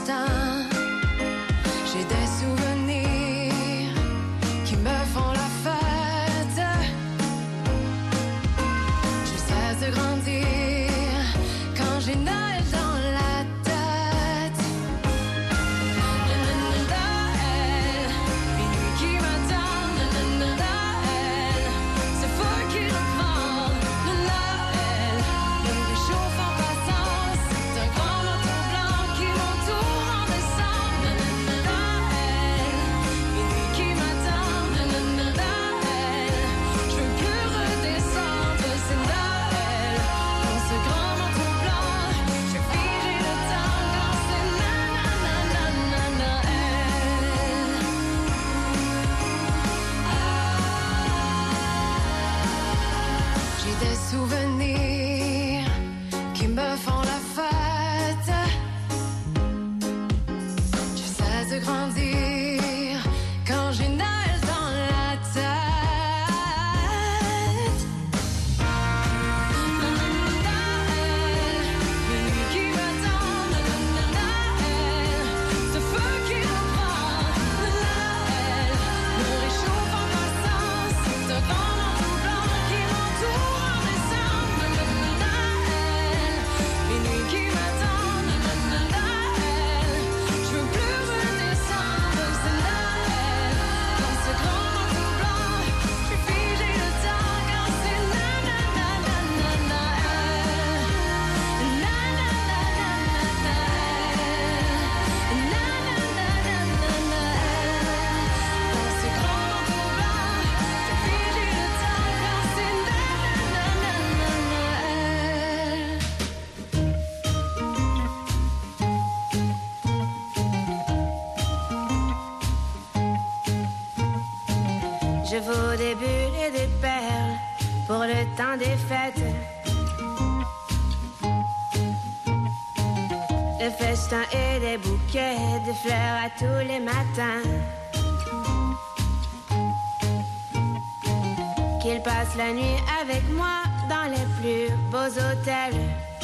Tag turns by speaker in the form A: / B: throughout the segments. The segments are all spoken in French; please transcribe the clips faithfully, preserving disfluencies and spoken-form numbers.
A: destin. J'ai des souvenirs qui me font la fête. Je cesse de grandir quand j'ai Noël dans la tête. Noël, minuit qui m'attend. Noël, ce feu qui reprend. Noël, le réchauffe en passant. C'est un grand manteau blanc qui m'entoure en décembre. Noël, minuit qui m'attend. Noël, je veux plus redescendre. C'est Noël, dans ce grand manteau blanc. Je vais figer le temps quand c'est nanana Noël. J'ai des souvenirs qui me font la fête. Je cesse de grandir quand j'ai Noël dans la tête. Noël, minuit qui m'attend. Noël, ce feu qui reprend. Noël, me réchauffe en passant. C'est un grand manteau blanc qui m'entoure en décembre. Noël, minuit qui m'attend. Noël, je veux plus redescendre. C'est Noël, dans ce grand manteau blanc. Je vais figer le temps quand c'est nanana Noël. Nanana Noël. Dans ce grand manteau blanc, je vais figer le temps quand c'est nanana Noël. Je vaux des bulles et des perles pour le temps des fêtes. Le festin et des bouquets de fleurs à tous les matins. Qu'il passe la nuit avec moi dans les plus beaux hôtels.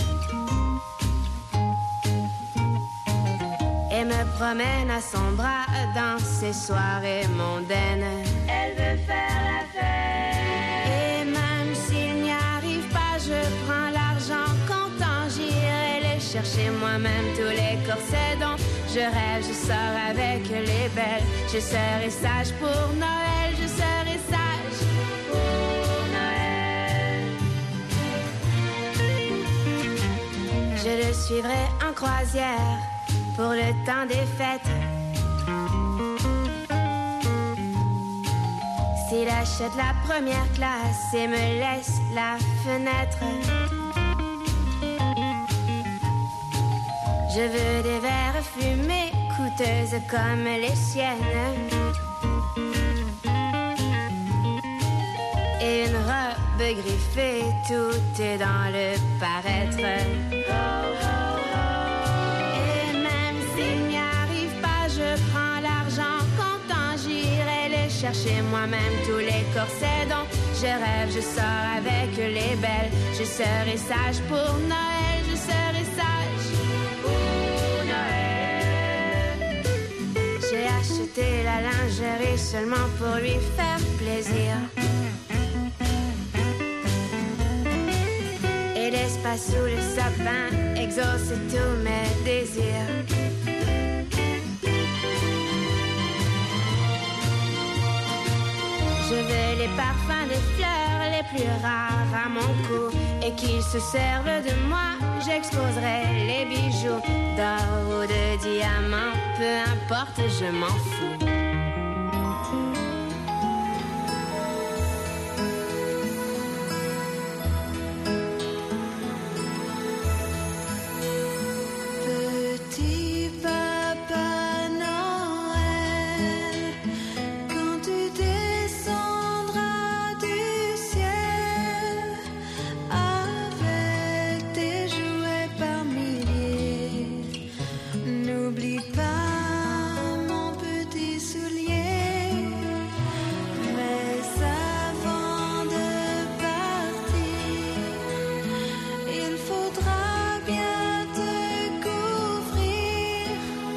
A: Et me promène à son bras dans ses soirées mondaines. Elle veut faire la fête. Et même s'il n'y arrive pas, je prends l'argent comptant. J'irai les chercher moi-même tous les corsets dont je rêve. Je sors avec les belles. Je serai sage pour Noël. Je serai sage pour Noël. Je le suivrai en croisière pour le temps des fêtes. S'il achète la première classe et me laisse la fenêtre, je veux des verres fumés, coûteuses comme les siennes, et une robe griffée, tout est dans le paraître. Et même s'il n'y arrive pas, je prends l'argent comptant. J'irai les chercher moi-même tous les corsets dont je rêve. Je sors avec les belles. Je serai sage pour Noël. Je serai sage pour Noël. J'ai acheté la lingerie seulement pour lui faire plaisir. Et l'espace sous le sapin exauce tous mes désirs. Je veux les parfums des fleurs les plus rares à mon cou. Et qu'ils se servent de moi, j'exposerai les bijoux d'or ou de diamants. Peu importe, je m'en fous.
B: Petit papa Noël, quand tu descendras du ciel avec tes jouets par milliers, n'oublie pas mon petit soulier. Mais avant de partir, il faudra bien te couvrir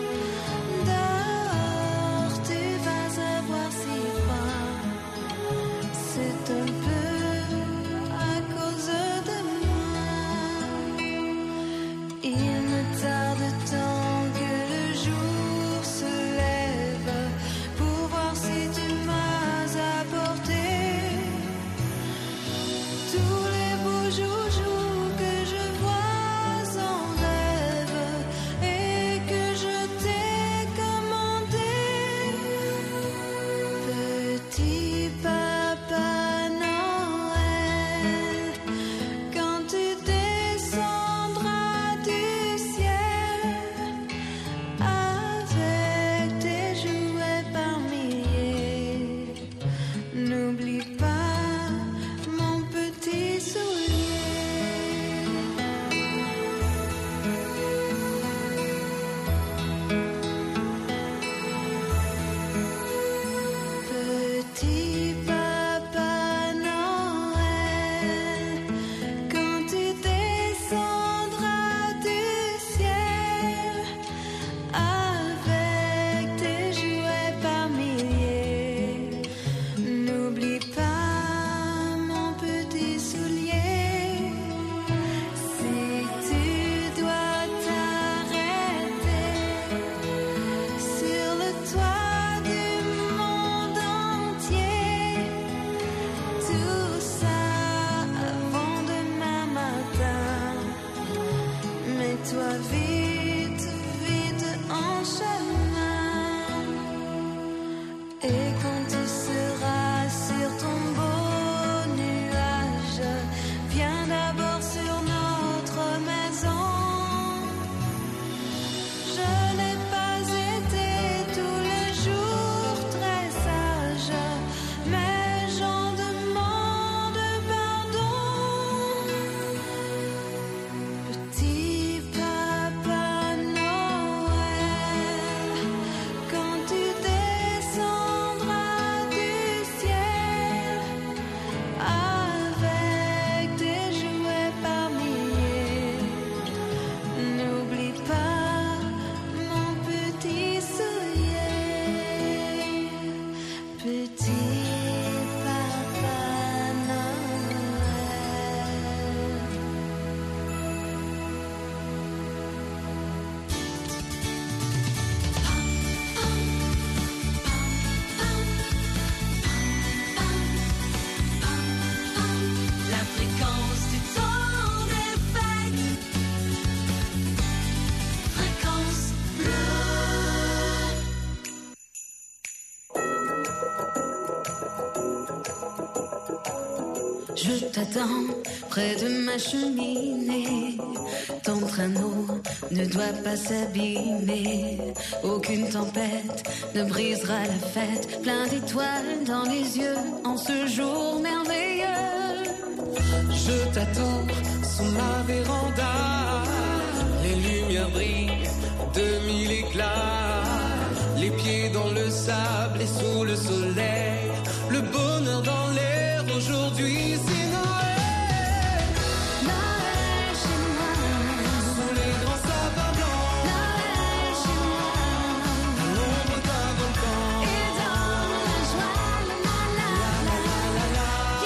B: Je t'attends près de ma cheminée. Ton traîneau ne doit pas s'abîmer. Aucune tempête ne brisera la fête. Plein d'étoiles dans les yeux en ce jour merveilleux.
C: Je t'attends sous ma véranda. Les lumières brillent de mille éclats. Les pieds dans le sable et sous le soleil. Le bonheur dans l'air aujourd'hui, c'est Noël.
B: Noël chez moi.
C: Sous les grands sapins blancs.
B: Noël chez moi.
C: À l'ombre d'un volcan.
B: Et dans la joie, la la la la la.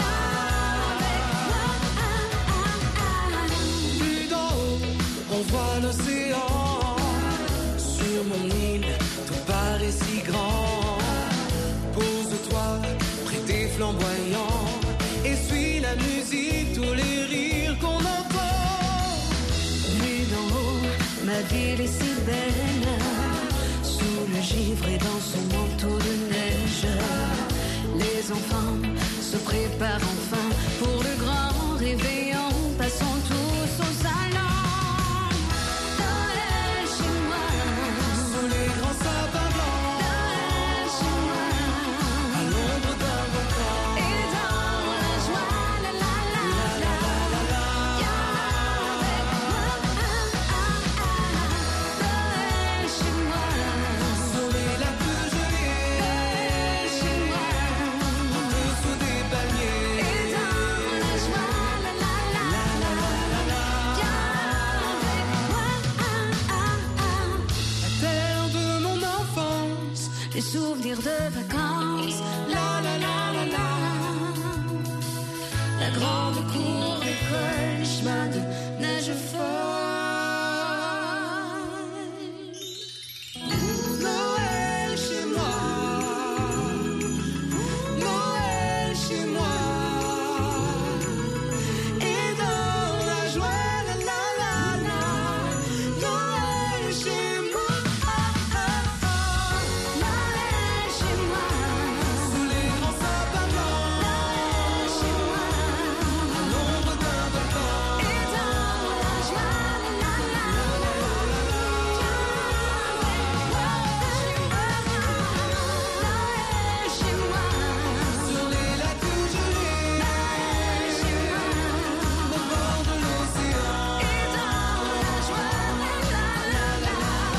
B: Viens avec moi.
C: Plus d'en haut, on voit l'océan. Sur mon île, tout paraît si grand. Pose-toi près des flamboyants. Et suis la musique, tous les rires qu'on entend.
B: Vue d'en haut, ma ville est si belle. Sous le givre et dans son manteau de neige. Les enfants se préparent enfin pour le grand réveillon. Passons tous au salon. Noël chez moi.
C: Sous les grands sapins blancs.
B: Noël chez moi.
C: À l'ombre d'un volcan.
B: Et dans la joie, la la la la la. Viens avec moi. Noël chez moi.
C: Sur les lacs de gelée.
B: Noël chez moi.
C: En dessous des palmiers.
B: Et dans la joie, la la la la. Viens avec moi.
C: La terre de mon enfance.
B: Les souvenirs de vacances. La la la la la. La grande cour d'école, les chemins de neige folle.
C: Noël chez moi. Noël chez moi.
B: Et dans la joie, la la la la. Noël chez moi. Noël chez moi.
C: Sous les grands sapins blancs.
B: Noël chez moi.
C: À l'ombre d'un volcan.
B: Et dans la joie, la la la la. Noël chez moi.
C: Sur les lacs gelés.
B: Noël chez moi.
C: Au bord de l'océan.
B: Et dans la joie, la la la la.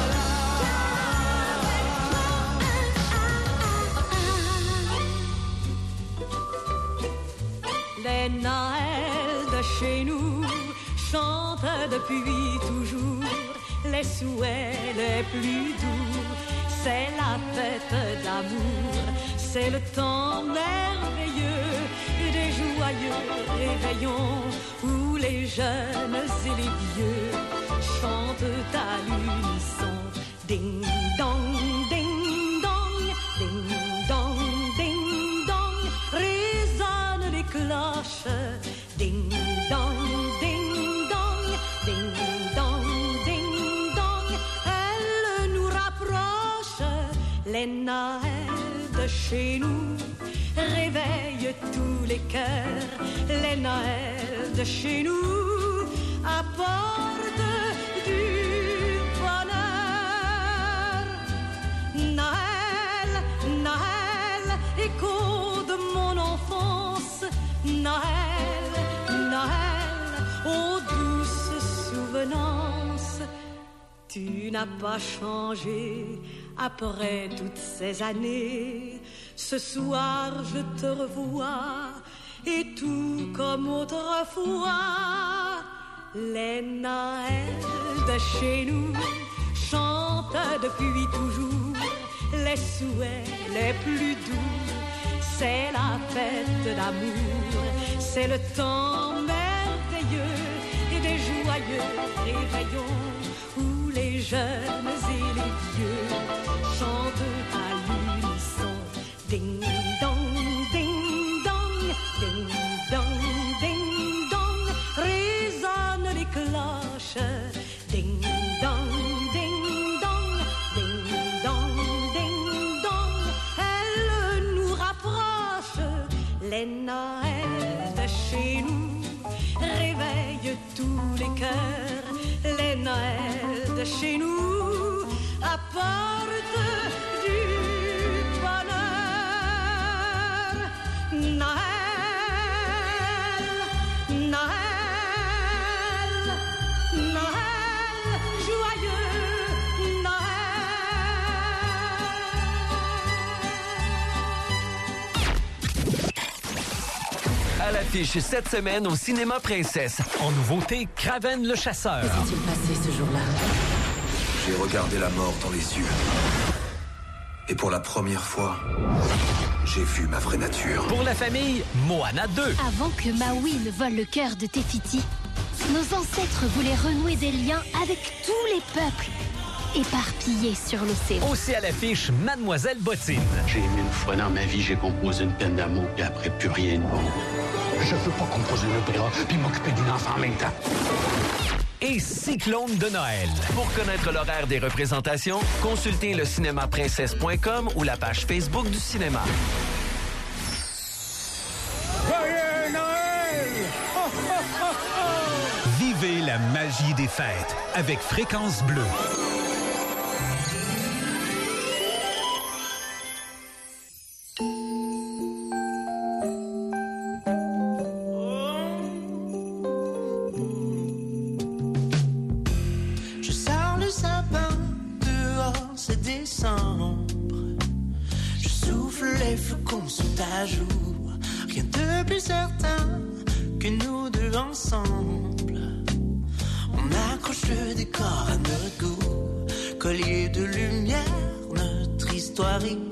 A: Les Noëls de chez nous chantent depuis toujours les souhaits les plus doux. C'est la fête d'amour, c'est le temps merveilleux des joyeux réveillons où les jeunes et les vieux chantent à l'unisson. Ding dong, ding dong, ding dong, ding dong, résonnent les cloches. Ding dong, ding dong, ding dong, ding dong, elles nous rapprochent. Les Noëls de chez nous réveillent tous les cœurs. Les Noëls de chez nous apportent du bonheur. Noël, Noël, écho de mon enfance. Noël, Noël, aux douces souvenances. Tu n'as pas changé après toutes ces années. Ce soir je te revois et tout comme autrefois. Les Noëls de chez nous chantent depuis toujours les souhaits les plus doux. C'est la fête d'amour, c'est le temps merveilleux et des joyeux réveillons où les jeunes et les vieux chantent à l'unisson. Ding dong, ding dong, ding dong, ding dong, résonnent les cloches. Ding dong, ding dong, ding dong, ding dong, elles nous rapprochent. Les Noëls de chez
D: À l'affiche cette semaine au Cinéma Princesse.
E: En nouveauté, Kraven le chasseur.
F: Que s'est-il passé ce jour-là?
G: J'ai regardé la mort dans les yeux. Et pour la première fois, j'ai vu ma vraie nature.
E: Pour la famille, Moana deux.
H: Avant que Maui ne vole le cœur de Tefiti, nos ancêtres voulaient renouer des liens avec tous les peuples éparpillés sur l'océan.
E: Aussi à l'affiche, Mademoiselle Bottine.
I: J'ai aimé une fois dans ma vie, j'ai composé une peine d'amour, puis après, plus rien de bon. Je peux pas composer un opéra, puis m'occuper d'une enfant en même temps.
E: Et Cyclone de Noël.
D: Pour connaître l'horaire des représentations, consultez le cinéma princesse point com ou la page Facebook du cinéma.
J: Joyeux Noël! Oh, oh, oh, oh!
K: Vivez la magie des fêtes avec Fréquence Bleue.
L: Rien de plus certain que nous deux ensemble. On accroche le décor à notre goût, collier de lumière, notre histoire est